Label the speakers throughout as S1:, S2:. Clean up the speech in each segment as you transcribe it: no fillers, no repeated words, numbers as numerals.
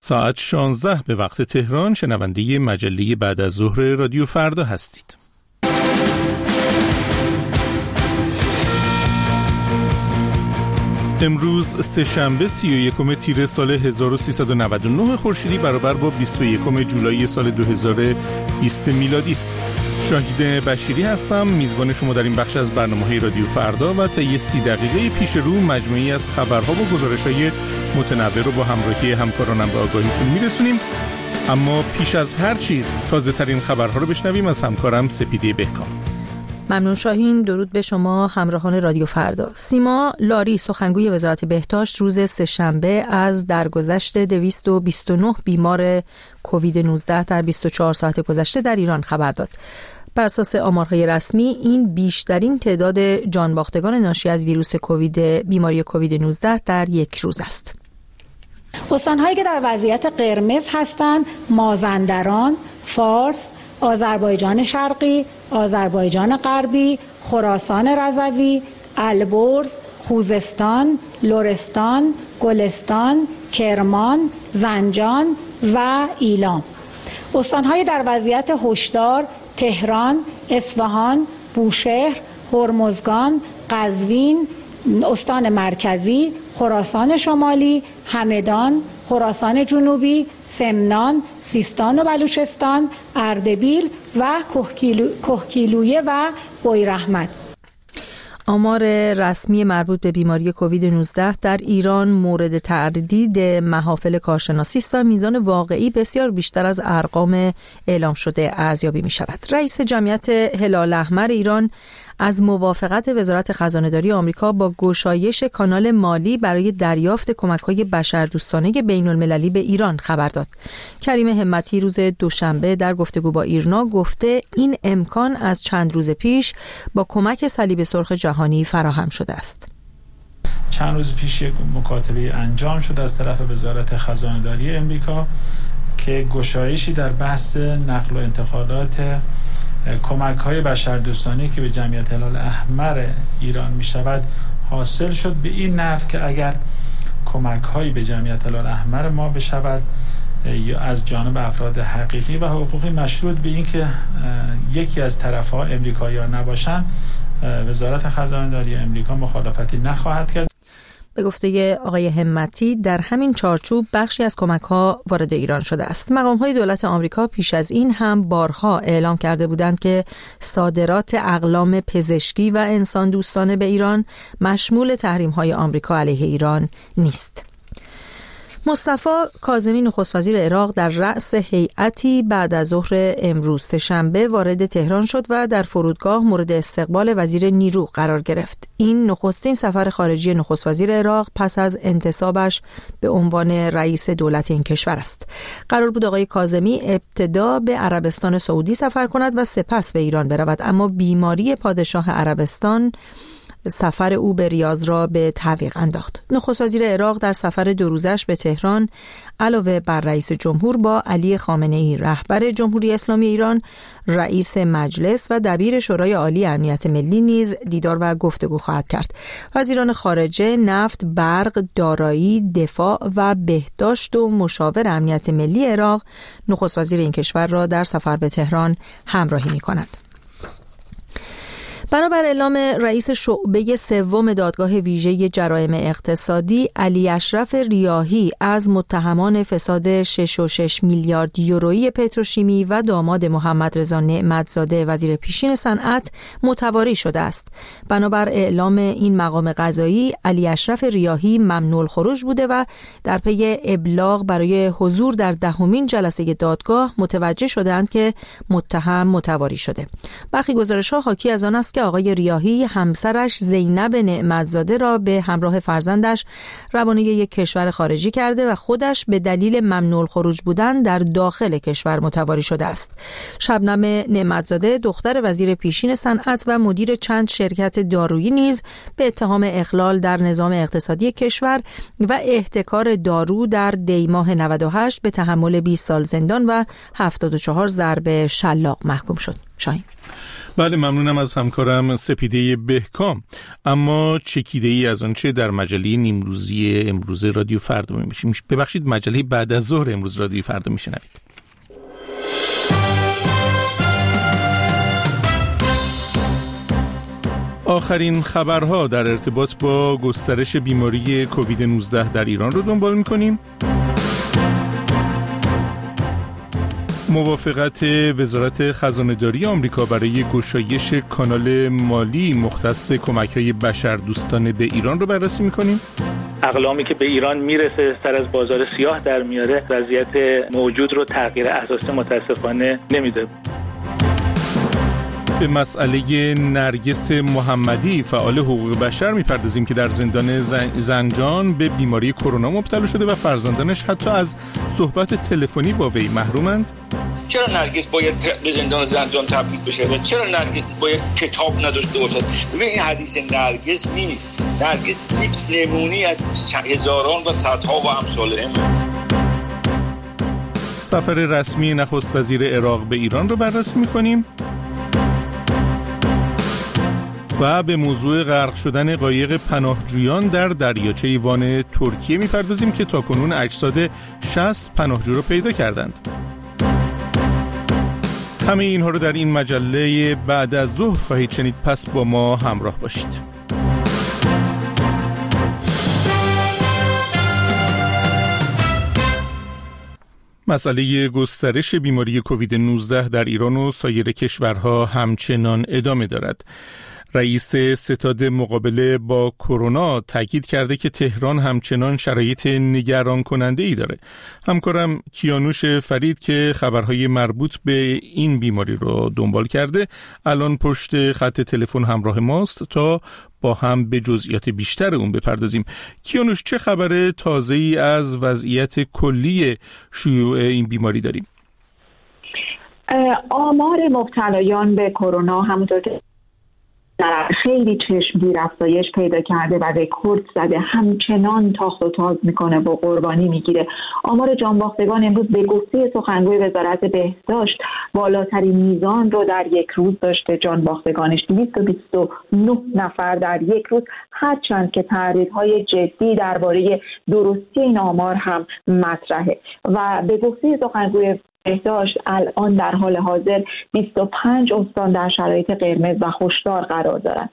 S1: ساعت 16 به وقت تهران. شنونده مجله بعد از ظهر رادیو فردا هستید. امروز سه‌شنبه 31 تیر سال 1399 خورشیدی برابر با 21 جولای سال 2020 میلادی است. شاهین بشیری هستم، میزبان شما در این بخش از برنامه‌های رادیو فردا و طی 30 دقیقه پیش رو مجموعی از خبرها و گزارش‌های متنوع رو با همراهی همکارانم به آگاهیتون میرسونیم. اما پیش از هر چیز تازه‌ترین خبرها رو بشنویم از همکارم سپیده بهکام.
S2: ممنون شاهین. درود به شما همراهان رادیو فردا. سیما لاری سخنگوی وزارت بهداشت روز سه‌شنبه از درگذشت 229 بیمار کووید 19 در 24 ساعت گذشته در ایران خبر داد. بر اساس آمارهای رسمی این بیشترین تعداد جانباختگان ناشی از ویروس بیماری کووید 19 در یک روز است.
S3: استان‌هایی که در وضعیت قرمز هستند: مازندران، فارس، آذربایجان شرقی، آذربایجان غربی، خراسان رضوی، البرز، خوزستان، لرستان، گلستان، کرمان، زنجان و ایلام. استان‌های در وضعیت هشدار: تهران، اصفهان، بوشهر، هرمزگان، قزوین، استان مرکزی، خراسان شمالی، همدان، خراسان جنوبی، سمنان، سیستان و بلوچستان، اردبیل و کهگیلویه و بویراحمد.
S2: آمار رسمی مربوط به بیماری کووید 19 در ایران مورد تردید محافل کارشناسی است و میزان واقعی بسیار بیشتر از ارقام اعلام شده ارزیابی می شود. رئیس جمعیت هلال احمر ایران از موافقت وزارت خزانه‌داری آمریکا با گشایش کانال مالی برای دریافت کمک‌های بشردوستانه بین‌المللی به ایران خبر داد. کریم همتی روز دوشنبه در گفتگو با ایرنا گفته این امکان از چند روز پیش با کمک صلیب سرخ جهانی فراهم شده است.
S4: چند روز پیش یک مکاتبه انجام شد از طرف وزارت خزانه‌داری آمریکا که گشایشی در بحث نقل و انتقالات کمک‌های بشردوستانه که به جمعیت هلال احمر ایران می‌شود حاصل شد، به این نحو که اگر کمک‌هایی به جمعیت هلال احمر ما بشود یا از جانب افراد حقیقی و حقوقی مشروط به این که یکی از طرف‌ها امریکایی‌ها نباشند، وزارت خزانه‌داری آمریکا مخالفتی نخواهد کرد.
S2: به گفته آقای همتی در همین چارچوب بخشی از کمک‌ها وارد ایران شده است. مقام‌های دولت آمریکا پیش از این هم بارها اعلام کرده بودند که صادرات اقلام پزشکی و انسان دوستانه به ایران مشمول تحریم‌های آمریکا علیه ایران نیست. مصطفی کاظمی نخست وزیر عراق در رأس هیئتی بعد از ظهر امروز سه‌شنبه وارد تهران شد و در فرودگاه مورد استقبال وزیر نیرو قرار گرفت. این نخستین سفر خارجی نخست وزیر عراق پس از انتصابش به عنوان رئیس دولت این کشور است. قرار بود آقای کاظمی ابتدا به عربستان سعودی سفر کند و سپس به ایران برود، اما بیماری پادشاه عربستان سفر او به ریاض را به تعویق انداخت. نخست وزیر عراق در سفر 2 روزش به تهران علاوه بر رئیس جمهور با علی خامنه‌ای رهبر جمهوری اسلامی ایران، رئیس مجلس و دبیر شورای عالی امنیت ملی نیز دیدار و گفتگو خواهد کرد. وزیران خارجه، نفت، برق، دارایی، دفاع و بهداشت و مشاور امنیت ملی عراق نخست وزیر این کشور را در سفر به تهران همراهی می‌کنند. بنابر اعلام رئیس شعبه 3 دادگاه ویژه جرایم اقتصادی علی اشرف ریاحی از متهمان فساد 6.6 میلیارد یورویی پتروشیمی و داماد محمد رضا نعمتزاده وزیر پیشین صنعت متواری شده است. بنابر اعلام این مقام قضایی علی اشرف ریاحی ممنوع الخروج بوده و در پی ابلاغ برای حضور در 10مین جلسه دادگاه متوجه شدند که متهم متواری شده. برخی گزارش‌ها حاکی از آن است که آقای ریاحی همسرش زینب نعمتزاده را به همراه فرزندش روانه یک کشور خارجی کرده و خودش به دلیل ممنوع الخروج بودن در داخل کشور متواری شده است. شبنم نعمتزاده دختر وزیر پیشین صنعت و مدیر چند شرکت دارویی نیز به اتهام اخلال در نظام اقتصادی کشور و احتکار دارو در دیماه 98 به تحمل 20 سال زندان و 74 ضرب شلاق محکوم شد. شاهین.
S1: بله، ممنونم از همکارم سپیده بهکام. اما چکیده‌ای از آنچه در مجله نیمروزی امروز رادیو فردا ببخشید مجله بعد از ظهر امروز رادیو فردا میشنوید. آخرین خبرها در ارتباط با گسترش بیماری کووید 19 در ایران رو دنبال می‌کنیم. موافقت وزارت خزانه‌داری آمریکا برای گشایش کانال مالی مختص کمک‌های بشردوستانه به ایران رو بررسی می‌کنیم.
S5: اقلامی که به ایران میرسه سر از بازار سیاه در میاره، وضعیت موجود رو تغییر اساسی متاسفانه نمیده.
S1: به مسئله نرگس محمدی فعال حقوق بشر میپردازیم که در زندان زنجان به بیماری کرونا مبتلا شده و فرزندانش حتی از صحبت تلفنی با وی محرومند.
S6: چرا نرگس باید به زندان زنجان تبعید بشه و چرا نرگس باید کتاب نداشته باشد؟ ببین این حدیث نرگس نیست. نرگس یک نمونی از هزاران و صدها و امثالهم.
S1: سفر رسمی نخست وزیر عراق به ایران رو بررسی میکنیم و به موضوع غرق شدن قایق پناهجویان در دریاچه وان ترکیه میپردازیم که تاکنون اجساد 60 پناهجو رو پیدا کردند. همه اینها رو در این مجله بعد از ظهر خواهید شنید، پس با ما همراه باشید. مسئله گسترش بیماری کووید 19 در ایران و سایر کشورها همچنان ادامه دارد. رئیس ستاد مقابله با کرونا تاکید کرده که تهران همچنان شرایط نگران کننده ای داره. همکارم کیانوش فرید که خبرهای مربوط به این بیماری رو دنبال کرده الان پشت خط تلفن همراه ماست تا با هم به جزئیات بیشتر اون بپردازیم. کیانوش، چه خبر تازه‌ای از وضعیت کلی شیوع این بیماری داریم؟
S7: آمار مبتلایان به کرونا همونطور که خیلی چشمگیر افزایش پیدا کرده و رکورد زده، همچنان تاخت و تاز میکنه و قربانی میگیره. آمار جانباختگان امروز به گفته سخنگوی وزارت بهداشت بالاترین میزان رو در یک روز داشته. جانباختگانش 229 نفر در یک روز، هرچند که تردیدهای جدی درباره درستی این آمار هم مطرحه. و به گفته سخنگوی بهداشت الان در حال حاضر 25 استان در شرایط قرمز و هشدار قرار دارند.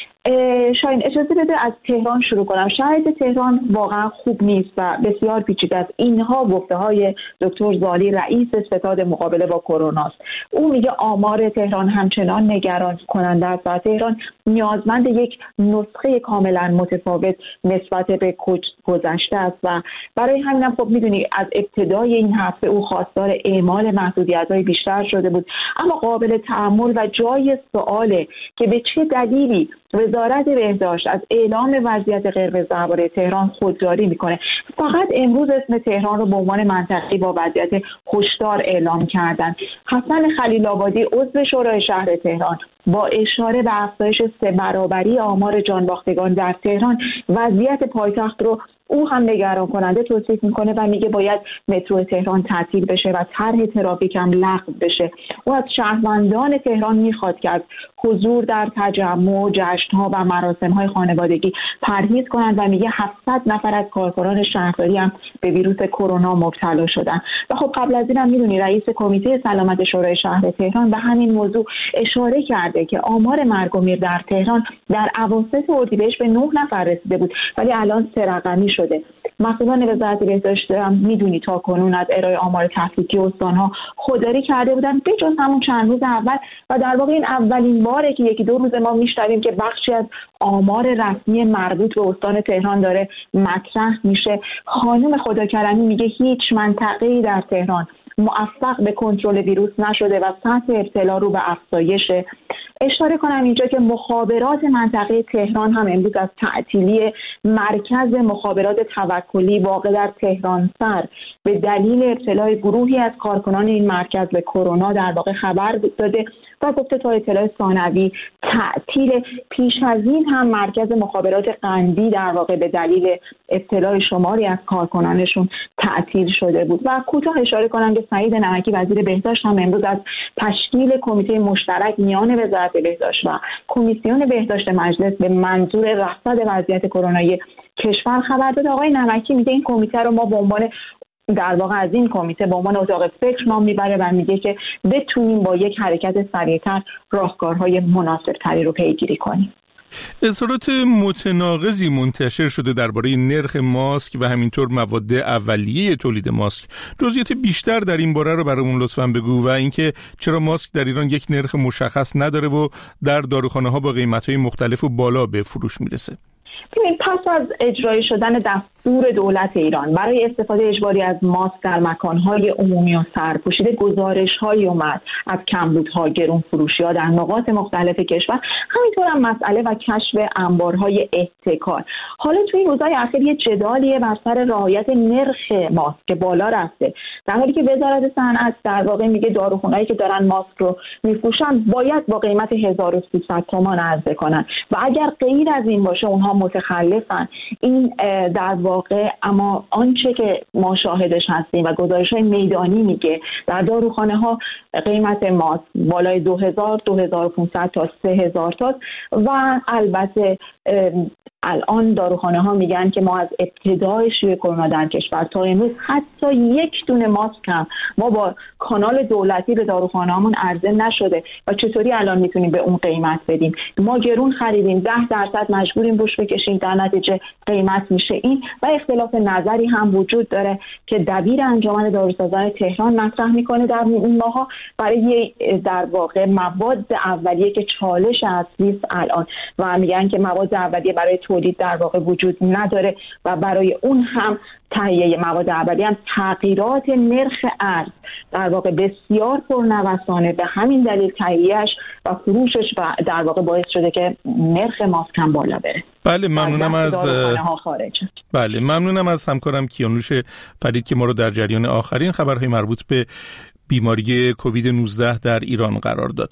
S7: شاید اجازه بده از تهران شروع کنم. شرایط تهران واقعا خوب نیست و بسیار پیچیده است. اینها گفته های دکتر زالی رئیس ستاد مقابله با کرونا است. او میگه آمار تهران همچنان نگران کننده است و تهران نیازمند یک نسخه کاملا متفاوت نسبت به گذشته است و برای همین هم خب میدونی از ابتدای این هفته او خواستار اعمال محدودیت‌های بیشتر شده بود. اما قابل تأمل و جای سؤاله که به چه دلیلی وزارت بهداشت از اعلام وضعیت قرمز درباره تهران خودداری میکنه. فقط امروز اسم تهران رو به عنوان منطقه‌ای با وضعیت هشدار اعلام کردن. حسن خلیل آبادی عضو شورای شهر تهران با اشاره به افزایش 3 برابری آمار جانباختگان در تهران وضعیت پایتخت رو او هم نگران کننده توصیف میکنه و میگه باید مترو تهران تعطیل بشه و طرح ترافیک هم لغو بشه. او از شهروندان تهران میخواد که از حضور در تجمع، جشن‌ها و مراسم‌های خانوادگی پرهیز کنند و میگه 700 نفر از کارکنان شهرداری هم به ویروس کرونا مبتلا شدن. و خب قبل از این هم میدونی رئیس کمیته سلامت شورای شهر تهران به همین موضوع اشاره کرده که آمار مرگ و میر در تهران در اواسط اردیبهشت به 9 نفر رسیده بود ولی الان 3 رقمی شده. مسئولان وزارت بهداشت هم میدونی تا کنون از ارائه آمار تفکیکی استان‌ها خودداری کرده بودن به جز همون چند روز اول و در واقع این اولین باره که 1-2 روز ما میشنویم که بخشی از آمار رسمی مربوط به استان تهران داره مطرح میشه. خانم خداکرمی میگه هیچ منطقه‌ای در تهران موفق به کنترل ویروس نشده و سطح ابتلا رو به افزایشه. اشاره کنم اینجا که مخابرات منطقه تهران هم امروز از تعطیلی مرکز مخابرات توکلی واقع در تهران سر به دلیل ابتلای گروهی از کارکنان این مرکز به کرونا در واقع خبر داده و گفته تا اطلاع ثانوی تعطیل. پیش از این هم مرکز مخابرات قندی در واقع به دلیل ابتلای شماری از کارکنانشون تعطیل شده بود. و کوتاه اشاره کنم که سعید نمکی وزیر بهداشت هم امروز از تشکیل کمیته مشترک میان وزارت بهداشت و کمیسیون بهداشت مجلس به منظور رصد وضعیت کرونایی کشور خبر داد. آقای نمکی میگه این کمیته رو ما به عنوان در واقع از این کمیته به عنوان اتاق فکر نام میبره و میگه که بتونیم با یک حرکت سریعتر راهکارهای مناسبتری رو پیگیری کنیم.
S1: اظهارات متناقضی منتشر شده درباره نرخ ماسک و همینطور مواد اولیه تولید ماسک. جزئیات بیشتر در این باره رو برامون لطفاً بگو و اینکه چرا ماسک در ایران یک نرخ مشخص نداره و در داروخانه‌ها با قیمت‌های مختلف و بالا به فروش میرسه.
S7: پس از اجرای شدن دستور دولت ایران برای استفاده اجباری از ماسک در مکانهای عمومی و سرپوشیده، گزارش‌هایی اومد از کمبودها، گرون فروشی‌ها در نقاط مختلف کشور، همینطور هم مسئله و کشف انبارهای احتکار. حالا توی این روزهای اخیر یه جدالیه بر سر رعایت نرخ ماسک که بالا رفته، در حالی که وزارت صنعت در واقع میگه داروخونهایی که دارن ماسک رو میفروشن باید با قیمت 1300 تومان عرضه کنن و اگر غیر از این باشه اونها متخلفن. این در واقع اما آنچه که ما شاهدش هستیم و گزارش‌های میدانی میگه در داروخانه‌ها قیمت ماسک بالای 2000 2500 تا 3000 تا و البته الان داروخانه‌ها میگن که ما از ابتدای شیوع کرونا در کشور تا امروز حتی یک دونه ماسک هم ما با کانال دولتی به داروخانه‌هامون عرضه نشده و چطوری الان میتونیم به اون قیمت بدیم؟ ما گرون خریدیم، 10% مجبوریم روش بکشیم، در نتیجه قیمت میشه این. و اختلاف نظری هم وجود داره که دبیر انجمن داروسازان تهران مطرح میکنه در این ماها برای در واقع مواد اولیه که چالش اصلی است الان و میگن که مواد اولیه برای تولید در واقع وجود نداره و برای اون هم تهیه مواد اولیه هم تغییرات نرخ ارز در واقع بسیار پرنوسانه، به همین دلیل تهیه‌اش و فروشش و در واقع باعث شده که نرخ ماسک هم بالا بره.
S1: بله ممنونم از همکارم کیانوش فرید که ما رو در جریان آخرین خبرهای مربوط به بیماری کووید 19 در ایران قرار داد.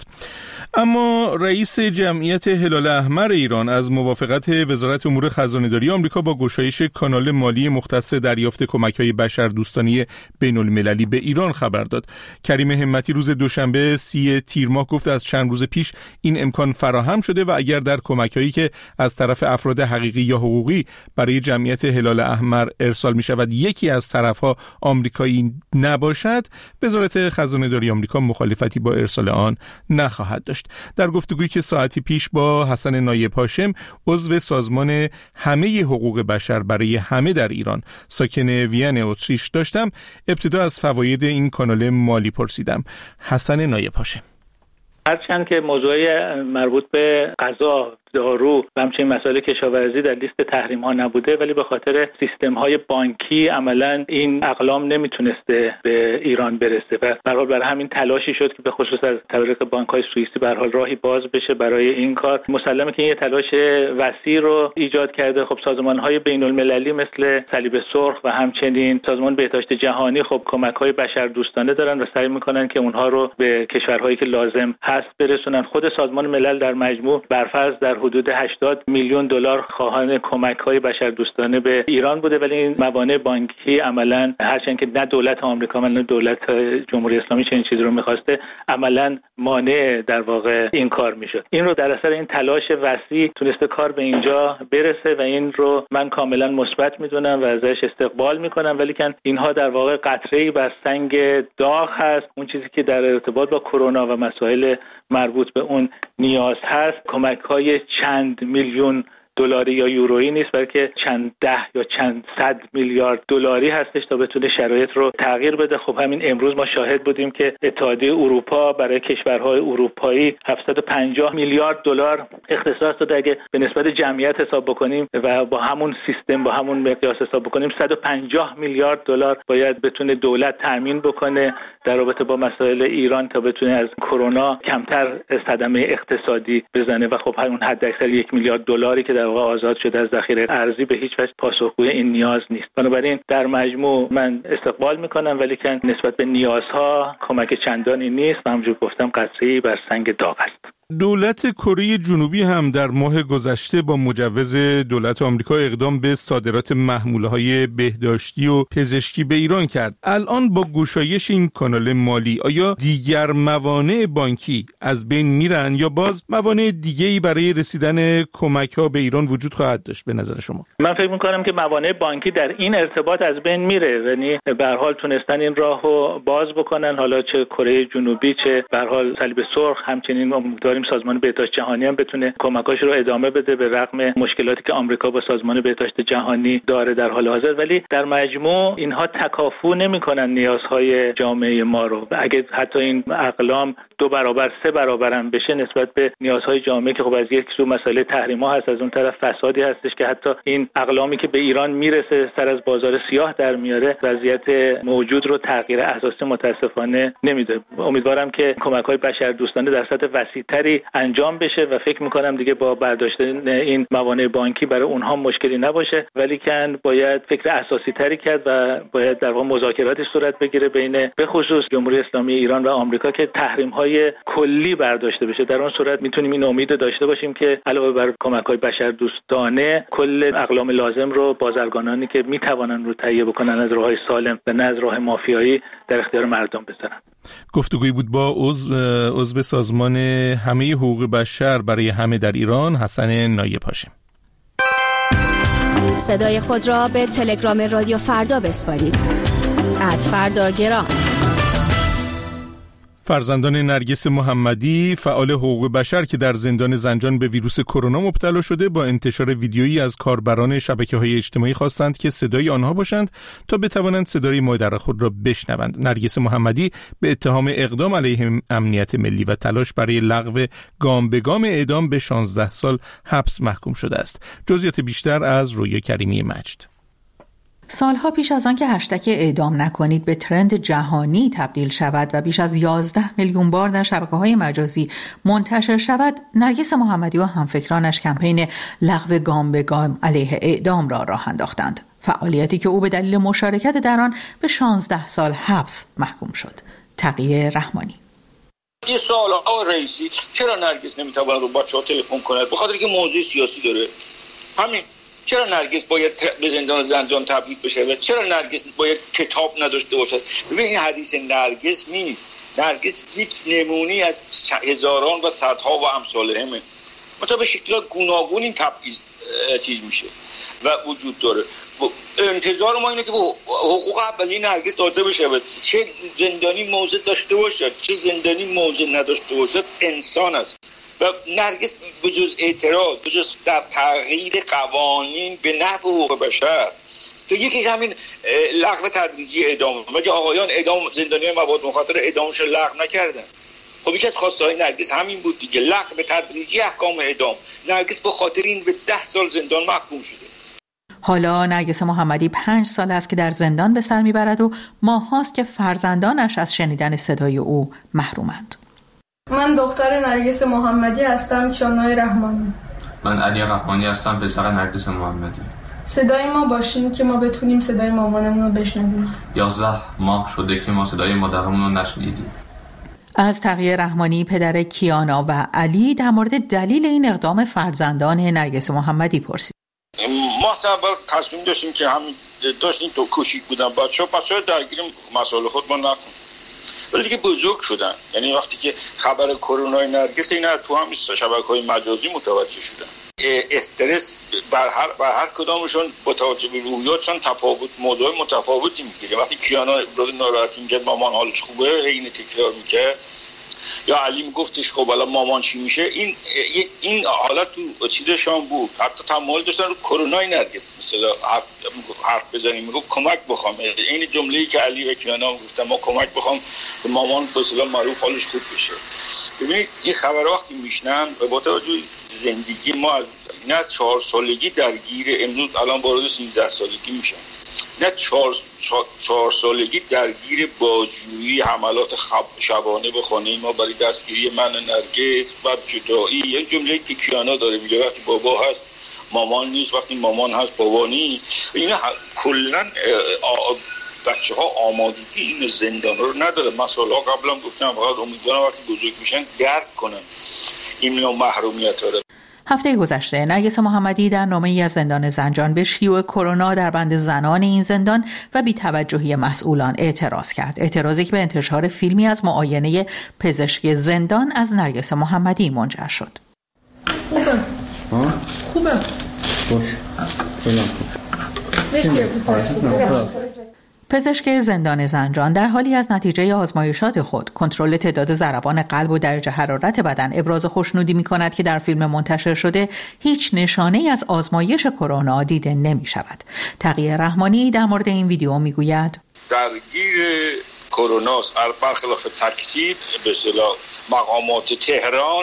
S1: اما رئیس جمعیت هلال احمر ایران از موافقت وزارت امور خزانه‌داری آمریکا با گشایش کانال مالی مختص دریافت کمک‌های بشردوستانه بین‌المللی به ایران خبر داد. کریم همتی روز دوشنبه 30 تیر ماه گفت از چند روز پیش این امکان فراهم شده و اگر در کمک‌هایی که از طرف افراد حقیقی یا حقوقی برای جمعیت هلال احمر ارسال می‌شود یکی از طرف‌ها آمریکایی نباشد، وزارت خزانه‌داری آمریکا مخالفتی با ارسال آن نخواهد داشت. در گفتگویی که ساعتی پیش با حسن نایب هاشم عضو سازمان همه حقوق بشر برای همه در ایران ساکن وین اتریش داشتم، ابتدا از فواید این کانال مالی پرسیدم. حسن نایب هاشم:
S5: هرچند که موضوع مربوط به غذا، دارو و همچنین مسائل کشاورزی در لیست تحریم ها نبوده، ولی به خاطر سیستم های بانکی عملا این اقلام نمیتونسته به ایران برسه و به هر حال برای همین تلاشی شد که به خصوص از طریق بانک های سوئیسی به هر حال راهی باز بشه برای این کار. مسلمه که این تلاش وسیع رو ایجاد کرده. خب سازمان های بین المللی مثل صلیب سرخ و همچنین سازمان بهداشت جهانی خب کمک های بشردوستانه دارن و سعی میکنن که اونها رو به کشورهایی که لازم هست برسونن. خود سازمان ملل در مجموع برفرض در حدود 80 میلیون دلار خواهان کمک‌های بشردوستانه به ایران بوده، ولی این موانع بانکی عملاً هرچند که نه دولت آمریکا نه دولت جمهوری اسلامی چنین چیزی رو می‌خواسته، عملاً مانع در واقع این کار میشد. این رو در اثر این تلاش وسیع تونسته کار به اینجا برسه و این رو من کاملاً مثبت می‌دونم و ازش استقبال می‌کنم، ولی که اینها در واقع قطره‌ای بر سنگ داغ هست. اون چیزی که در ارتباط با کرونا و مسائل مربوط به اون نیاز هست کمک‌های چند میلیون دلاری یا یورویی نیست، بلکه چند ده یا چند صد میلیارد دلاری هستش تا بتونه شرایط رو تغییر بده. خب همین امروز ما شاهد بودیم که اتحادیه اروپا برای کشورهای اروپایی 750 میلیارد دلار اختصاص داده. اگه به نسبت جمعیت حساب بکنیم و با همون سیستم با همون مقیاس حساب بکنیم 150 میلیارد دلار باید بتونه دولت تامین بکنه در رابطه با مسائل ایران تا بتونه از کرونا کمتر صدمه اقتصادی بزنه و خب همون حد اکثر 1 میلیارد دلاری که در واقع آزاد شده از ذخیره ارزی به هیچ وجه پاسخگوی این نیاز نیست. بنابراین در مجموع من استقبال میکنم، ولی که نسبت به نیازها کمک چندانی نیست و همونجور گفتم قطره‌ای بر سنگ داغ است.
S1: دولت کره جنوبی هم در ماه گذشته با مجوز دولت آمریکا اقدام به صادرات محموله‌های بهداشتی و پزشکی به ایران کرد. الان با گشایش این کانال مالی آیا دیگر موانع بانکی از بین میرن یا باز موانع دیگه‌ای برای رسیدن کمک‌ها به ایران وجود خواهد داشت به نظر شما؟
S5: من فکر می‌کنم که موانع بانکی در این ارتباط از بین میره، یعنی به هر حال تونستن این راهو باز بکنن، حالا چه کره جنوبی چه به هر حال صلیب سرخ، همچنین سازمان بهداشت جهانی هم بتونه کمکاش رو ادامه بده به رغم مشکلاتی که آمریکا با سازمان بهداشت جهانی داره در حال حاضر، ولی در مجموع اینها تکافو نمی‌کنن نیازهای جامعه ما رو. اگه حتی این اقلام 2 برابر 3 برابر هم بشه نسبت به نیازهای جامعه که خب از یک سو مسئله تحریم‌ها هست، از اون طرف فسادی هستش که حتی این اقلامی که به ایران میرسه سر از بازار سیاه در میاره، وضعیت موجود رو تغییر اساسی متاسفانه نمیده. امیدوارم که کمک‌های بشردوستانه در سطح وسیع‌تری انجام بشه و فکر میکنم دیگه با برداشتن این موانع بانکی برای اونها مشکلی نباشه، ولی که باید فکر اساسی تری کرد و باید در واقع مذاکراتی صورت بگیره بین به خصوص جمهوری اسلامی ایران و آمریکا که تحریم های کلی برداشته بشه. در اون صورت میتونیم این امید داشته باشیم که علاوه بر کمک‌های بشردوستانه کل اقلام لازم رو بازرگانانی که میتوانن رو تهیه بکنن از راه‌های سالم و نه از راه مافیایی در اختیار مردم بذارن.
S1: گفتگویی بود با عضو سازمان همه حقوق بشر برای همه در ایران، حسن نایب هاشم.
S8: صدای خود را به تلگرام رادیو فردا بسپارید. @فرداگرام.
S1: فرزندان نرگس محمدی، فعال حقوق بشر که در زندان زنجان به ویروس کرونا مبتلا شده، با انتشار ویدیویی از کاربران شبکه‌های اجتماعی خواستند که صدای آنها باشند تا بتوانند صدای مادر خود را بشنوند. نرگس محمدی به اتهام اقدام علیه امنیت ملی و تلاش برای لغو گام به گام اعدام به 16 سال حبس محکوم شده است. جزئیات بیشتر از رویا کریمی مجد.
S9: سالها پیش از آن که هشتگ اعدام نکنید به ترند جهانی تبدیل شود و بیش از 11 میلیون بار در شبکه‌های مجازی منتشر شود، نرگس محمدی و همفکرانش کمپین لغو گام به گام علیه اعدام را راه انداختند. فعالیتی که او به دلیل مشارکت در آن به 16 سال حبس محکوم شد. تقی رحمانی.
S6: این سوال آقای رئیسی چرا نرگس نمیتواند رو بچه‌ها تلفن کند؟ به خاطر که موضوع سیاسی داره. همین. چرا نرگس باید به زندان تبعید بشه و چرا نرگس باید کتاب نداشته باشد؟ ببین این حدیث نرگس نیست. نرگس یک نمونی از هزاران و صدها و امثال همه. مثلا به شکلات گوناگون این تبعیض چیز میشه و وجود داره. انتظار ما اینه که حقوق اولیه نرگس داده بشه و چه زندانی موضع داشته باشد چه زندانی موضع نداشته باشد انسان است. و نرگس بجز اعتراض، بجز در تغییر قوانین به نحو حقوق بشر، تو یکیش همین لغو تدریجی اعدام، مگه آقایان اعدام زندانیان مواد مخدر اعدامش لغو نکردن؟ خب یکی از خواسته‌های نرگس همین بود دیگه، لغو تدریجی احکام اعدام. نرگس به خاطر این به 10 سال زندان محکوم شده.
S9: حالا نرگس محمدی 5 سال است که در زندان به سر میبرد و ماهاست که فرزندانش از شنیدن صدای او محرومند.
S10: من دختر نرگس محمدی هستم. شانای رحمانی.
S11: من علی قحطانی هستم، پسر نرگس محمدی.
S10: صدای ما باشین که ما بتونیم صدای مامانمون رو بشنویم.
S11: 11 ماه شده که ما صدای مادرمون رو نشنیدیم.
S9: از تقی رحمانی، پدر کیانا و علی، در مورد دلیل این اقدام فرزندان نرگس محمدی پرسید.
S6: ما اول تصمیم داشتیم که همین داشتیم تو کوشید بودن بچه‌ها درگیر مسائل خود ما نکنیم، ولی دیگه بزرگ شدن. یعنی وقتی که خبر کرونا نرگس اینا تو هم شبکه‌های مجازی متوجه شدن. استرس بر هر کدامشون با توجه به روحیاتشون تفاوت، موضوع متفاوتی میگیره. وقتی کیانا ابراز ناراحتی میگه مامان حالش خوبه، اینو تکرار میکرد، یا علی میگفتش خب حالا مامان چی میشه، این حالت تو چیزشون بود. حتی تمایل داشتن رو کرونا نرگس مثلا حرف بزنیم، میگه کمک بخوام. این جمله‌ای که علی و کیانا گفتن ما کمک بخوام که مامان به اصطلاح معروف حالش خوب بشه. ببینید این خبر وقتی میشنن با توجه زندگی ما نه 4 سالگی درگیر، امروز الان وارد 13 سالگی میشن، نه 4 سالگی درگیر بازجویی، حملات شبانه به خانه ما برای دستگیری من و نرگس، بعد جدایی. یه جمله که کیانا داره میگه وقتی بابا هست مامان نیست، وقتی مامان هست بابا نیست. اینا کلا بچه ها آمادگی این زندان رو نداره. مثلا قبلا گفتم فقط امیدوارم وقتی بزرگ میشن درک کنن این نوع محرومیت رو.
S9: هفته گذشته نرگس محمدی در نامه‌ای از زندان زنجان به شیوع کرونا در بند زنان این زندان و بی‌توجهی مسئولان اعتراض کرد. اعتراضی که به انتشار فیلمی از معاینه پزشکی زندان از نرگس محمدی منجر شد.
S12: خوبه.
S9: پزشک زندان زنجان در حالی از نتیجه آزمایشات خود کنترل تعداد ضربان قلب و درجه حرارت بدن ابراز خوشنودی می‌کند که در فیلم منتشر شده هیچ نشانه‌ای از آزمایش کرونا دیده نمی‌شود. تقی رحمانی در مورد این ویدیو می‌گوید
S6: درگیر کرونا است. برخلاف تکذیب به اصطلاح مقامات تهران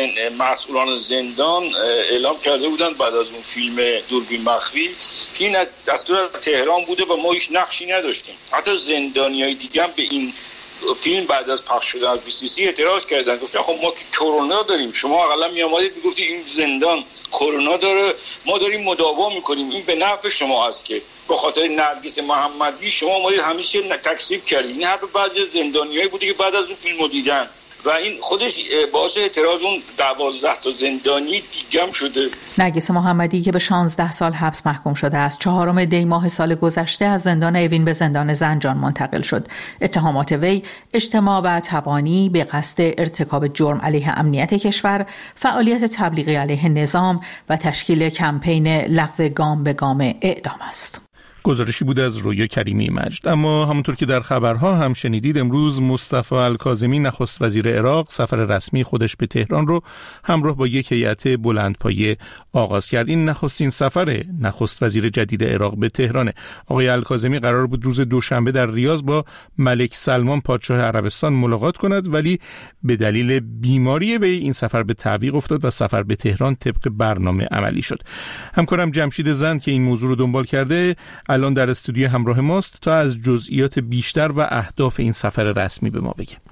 S6: مسئولان زندان اعلام کرده بودند بعد از اون فیلم دوربین مخفی که این دستور تهران بوده و ما هیچ نقشی نداشتیم. حتی زندانیای دیگه هم به این فیلم بعد از پخش شدن از BCC اعتراض کردن، گفتن خب ما که کرونا داریم، شما اقلا میامدید میگفتید این زندان کرونا داره، ما داریم مداوا میکنیم، این به نفع شما هست که به خاطر نرگس محمدی شما اومدید همه چیز تکذیب کردید. این حرف بعضی زندانیایی بوده که بعد از اون فیلمو دیدن و این خودش باعث اعتراض اون 12 تا زندانی دیگه هم شده.
S9: نرگس محمدی که به 16 سال حبس محکوم شده است 4 دی ماه سال گذشته از زندان اوین به زندان زنجان منتقل شد. اتهامات وی اجتماع و تبانی به قصد ارتکاب جرم علیه امنیت کشور، فعالیت تبلیغی علیه نظام و تشکیل کمپین لغو گام به گام اعدام است.
S1: گزارشی بود از رویا کریمی مجد. اما همونطور که در خبرها هم شنیدید امروز مصطفی الکاظمی نخست وزیر عراق سفر رسمی خودش به تهران رو همراه با یک هیئت بلندپایه آغاز کرد. این نخستین سفر نخست وزیر جدید عراق به تهرانه. آقای الکاظمی قرار بود روز دوشنبه در ریاض با ملک سلمان پادشاه عربستان ملاقات کند، ولی به دلیل بیماری وی این سفر به تعویق افتاد و سفر به تهران طبق برنامه عملی شد. همکارم جمشید زند که این موضوع رو دنبال کرده الان در استودیو همراه ماست تا از جزئیات بیشتر و اهداف این سفر رسمی به ما بگه.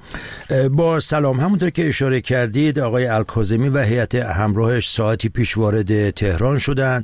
S13: با سلام. همونطور که اشاره کردید آقای الکاظمی و هیئت همراهش ساعتی پیش وارد تهران شدند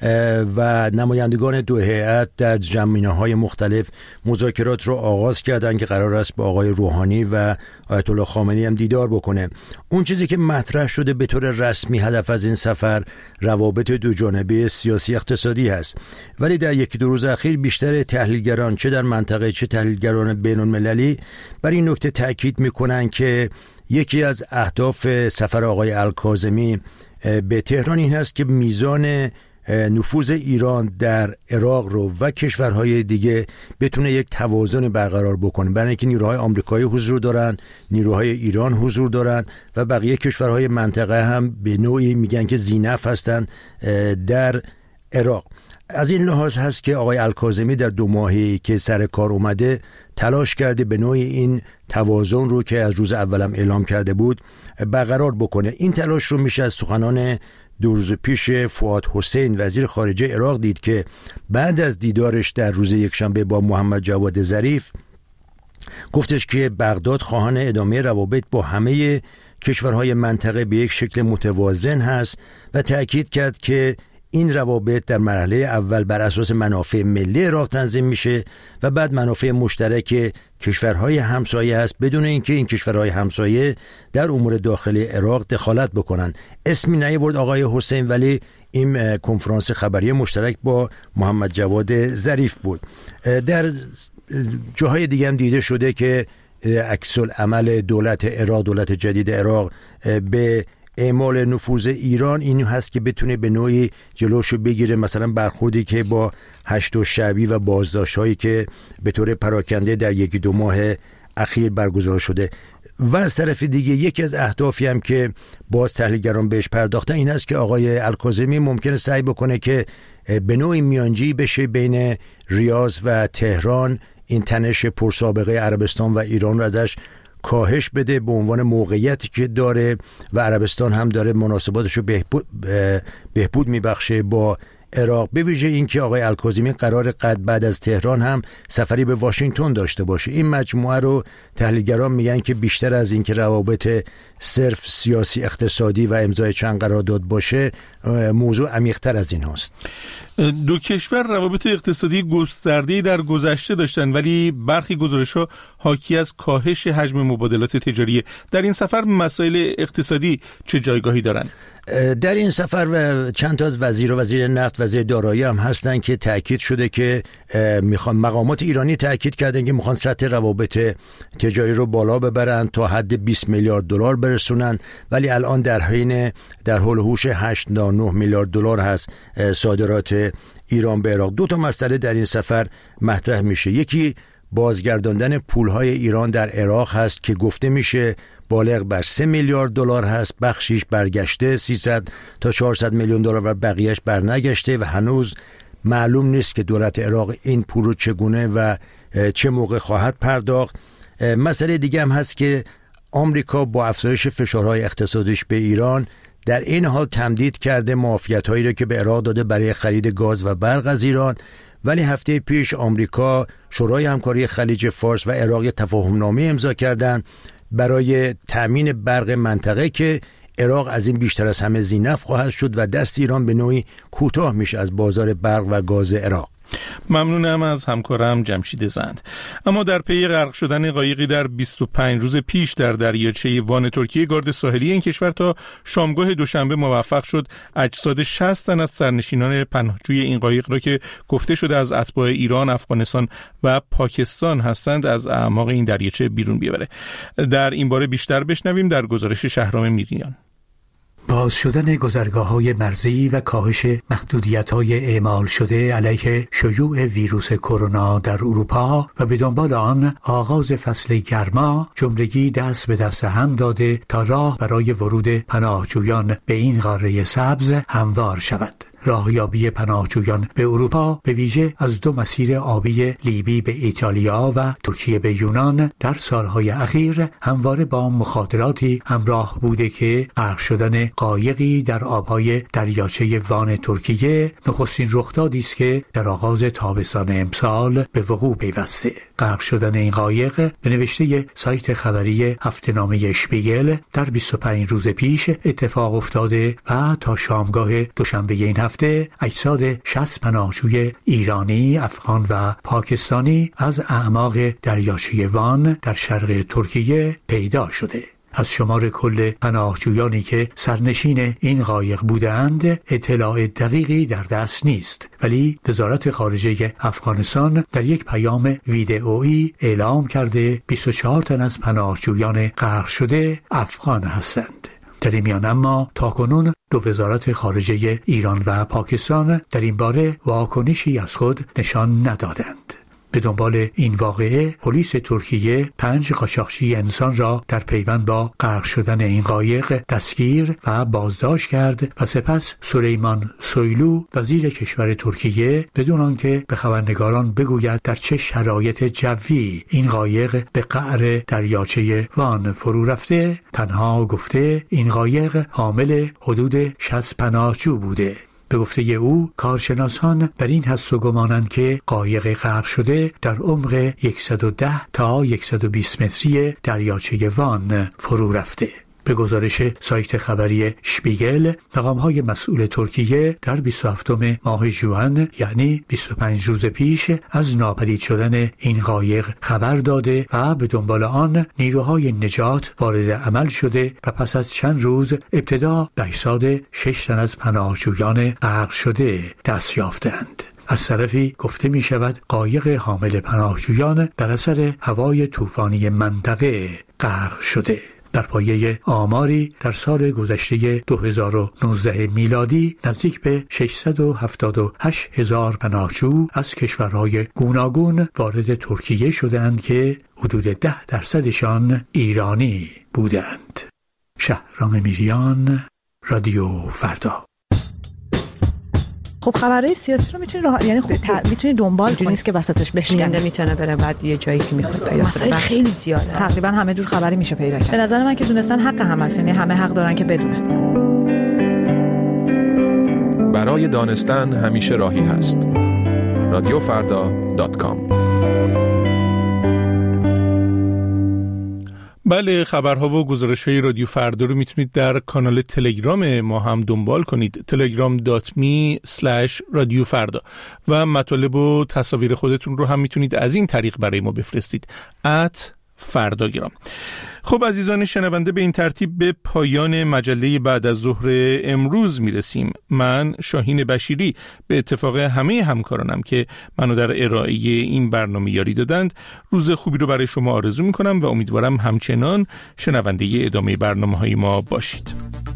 S13: و نمایندگان دو هیئت در زمینه‌های مختلف مذاکرات رو آغاز کردند که قرار است با آقای روحانی و آیت الله خامنه‌ای هم دیدار بکنه. اون چیزی که مطرح شده به طور رسمی هدف از این سفر روابط دو جانبه سیاسی اقتصادی هست، ولی در یکی دو روز اخیر بیشتر تحلیلگران چه در منطقه چه تحلیلگران بین‌المللی بر این نکته تاکید میکنن که یکی از اهداف سفر آقای الکاظمی به تهران این هست که میزان نفوذ ایران در عراق رو و کشورهای دیگه بتونه یک توازن برقرار بکنه، برای اینکه نیروهای آمریکایی حضور دارن، نیروهای ایران حضور دارن و بقیه کشورهای منطقه هم به نوعی میگن که ذی‌نفع هستن در عراق. از این لحاظ هست که آقای الکاظمی در 2 ماهی که سر کار اومده تلاش کرده به نوعی این توازن رو که از روز اولم اعلام کرده بود برقرار بکنه. این تلاش رو میشه از سخنان 2 روز پیش فؤاد حسین وزیر خارجه عراق دید که بعد از دیدارش در روز یکشنبه با محمد جواد ظریف گفتش که بغداد خواهان ادامه روابط با همه کشورهای منطقه به یک شکل متوازن هست و تأکید کرد که این روابط در مرحله اول بر اساس منافع ملی عراق تنظیم میشه و بعد منافع مشترک کشورهای همسایه هست، بدون اینکه این کشورهای همسایه در امور داخلی عراق دخالت بکنن. اسمی نیاورد آقای حسین، ولی این کنفرانس خبری مشترک با محمد جواد ظریف بود. در جاهای دیگه هم دیده شده که عکس العمل دولت عراق، دولت جدید عراق به اعمال نفوذ ایران این هست که بتونه به نوعی جلوشو بگیره، مثلا برخوردی که با 8 شعبی و بازداشت‌هایی که به طور پراکنده در 1-2 ماه اخیر برگزار شده. و از طرف دیگه یکی از اهدافی هم که باز تحلیلگران بهش پرداختن این هست که آقای الکاظمی ممکنه سعی بکنه که به نوعی میانجی بشه بین ریاض و تهران، این تنش پرسابقه عربستان و ایران رو ازش کاهش بده به عنوان موقعیتی که داره و عربستان هم داره مناسباتش رو بهبود میبخشه با عراق. به ویژه این که آقای الکاظمی قرار بعد از تهران هم سفری به واشنگتن داشته باشه. این مجموعه رو تحلیلگران میگن که بیشتر از این که روابط صرف سیاسی اقتصادی و امضای چند قرارداد باشه، موضوع عمیق‌تر از این هست.
S1: دو کشور روابط اقتصادی گسترده‌ای در گذشته داشتن، ولی برخی گزارش‌ها حاکی از کاهش حجم مبادلات تجاری. در این سفر مسائل اقتصادی چه جایگاهی دارند؟
S13: در این سفر چند تا از وزیر نفت، وزیر دارایی هم هستن که تأکید شده که مقامات ایرانی تأکید کردن که میخوان سطح روابط تجاری رو بالا ببرن تا حد 20 میلیارد دلار برسونن، ولی الان در حول و حوش 8 تا 9 میلیارد دلار هست صادرات ایران به عراق. دو تا مسئله در این سفر مطرح میشه. یکی بازگرداندن پولهای ایران در عراق هست که گفته میشه بالغ بر 3 میلیارد دلار هست، بخشیش برگشته 300 تا 400 میلیون دلار و بقیهش برنگشته و هنوز معلوم نیست که دولت عراق این پول رو چگونه و چه موقع خواهد پرداخت. مسئله دیگه هم هست که آمریکا با افزایش فشارهای اقتصادیش به ایران در این حال تمدید کرده معافیت‌هایی رو که به عراق داده برای خرید گاز و برق از ایران، ولی هفته پیش آمریکا، شورای همکاری خلیج فارس و عراق تفاهمنامه امضا کردند برای تامین برق منطقه که عراق از این بیشتر از همه ذی‌نفع خواهد شد و دست ایران به نوعی کوتاه میشه از بازار برق و گاز عراق.
S1: ممنونم از همکارم جمشید زند. اما در پی غرق شدن قایقی در 25 روز پیش در دریاچه وان ترکیه، گارد ساحلی این کشور تا شامگاه دوشنبه موفق شد اجساد 60 تن از سرنشینان پناهجوی این قایق را که گفته شده از اتباع ایران، افغانستان و پاکستان هستند از اعماق این دریاچه بیرون بیاوره. در این باره بیشتر بشنویم در گزارش شهرام میریان.
S12: باز شدن گذرگاه‌های مرزی و کاهش محدودیت‌های اعمال شده علیه شیوع ویروس کرونا در اروپا و به دنبال آن آغاز فصل گرما جملگی دست به دست هم داده تا راه برای ورود پناهجویان به این قاره سبز هموار شود. راهیابی پناهجویان به اروپا به ویژه از دو مسیر آبی لیبی به ایتالیا و ترکیه به یونان در سالهای اخیر همواره با مخاطراتی همراه بوده که غرق شدن قایقی در آبهای دریاچه وان ترکیه نخستین رخدادی است که در آغاز تابستان امسال به وقوع پیوسته. غرق شدن این قایق به نوشته سایت خبری هفته‌نامه اشپیگل در 25 روز پیش اتفاق افتاده و تا شامگاه دوشنبه این هفته اجساد 60 پناهجوی ایرانی، افغان و پاکستانی از اعماق دریاچه وان در شرق ترکیه پیدا شده. از شمار کل پناهجویانی که سرنشین این قایق بودند اطلاع دقیقی در دست نیست، ولی وزارت خارجه افغانستان در یک پیام ویدئویی اعلام کرده 24 تن از پناهجویان غرق شده افغان هستند. در این میان اما تاکنون دو وزارت خارجه ایران و پاکستان در این باره واکنشی از خود نشان ندادند. به دنبال این واقعه پلیس ترکیه 5 قاچاقچی انسان را در پیوند با غرق شدن این قایق دستگیر و بازداشت کرد و سپس سلیمان سویلو وزیر کشور ترکیه بدون آنکه به خبرنگاران بگوید در چه شرایط جوی این قایق به قعر دریاچه وان فرو رفته، تنها گفته این قایق حامل حدود 60 پناهجو بوده. به گفته او کارشناسان بر این حدس و گمانند که قایق غرق شده در عمق 110 تا 120 متری دریاچه وان فرو رفته. به گزارش سایت خبری شپیگل، مقام‌های مسئول ترکیه در 27 ماه ژوئن یعنی 25 روز پیش از ناپدید شدن این قایق خبر داده و به دنبال آن نیروهای نجات وارد عمل شده و پس از چند روز ابتدا به اجساد 6 تن از پناهجویان غرق شده دست یافتند. از طرفی گفته می شود قایق حامل پناهجویان در اثر هوای طوفانی منطقه غرق شده. در پایه آماری در سال گذشته 2019 میلادی نزدیک به 678 هزار پناهجو از کشورهای گوناگون وارد ترکیه شدند که حدود 10% ایرانی بودند. شهرام میریان، رادیو فردا.
S14: خب خبرهای سیاسی رو میتونی یعنی میتونی دنبال کنی که وسطش بشکنه،
S2: میتونه بره بعد یه جایی که میخواد پیدا
S14: کنه. مسائل خیلی زیاده، تقریبا همه جور خبری میشه پیدا کرد. به نظر من که دونستن حق هم هست، یعنی همه حق دارن که بدونن.
S15: برای دانستن همیشه راهی هست. radiofrda.com
S1: بله، خبرها و گزارش‌های رادیو فردا رو میتونید در کانال تلگرام ما هم دنبال کنید، telegram.me/رادیو فردا، و مطالب و تصاویر خودتون رو هم میتونید از این طریق برای ما بفرستید @فرداگرام. خب عزیزان شنونده، به این ترتیب به پایان مجله بعد از ظهر امروز میرسیم. من شاهین بشیری به اتفاق همه همکارانم که منو در ارائه این برنامه یاری دادند روز خوبی رو برای شما آرزو میکنم و امیدوارم همچنان شنونده ادامه برنامه‌های ما باشید.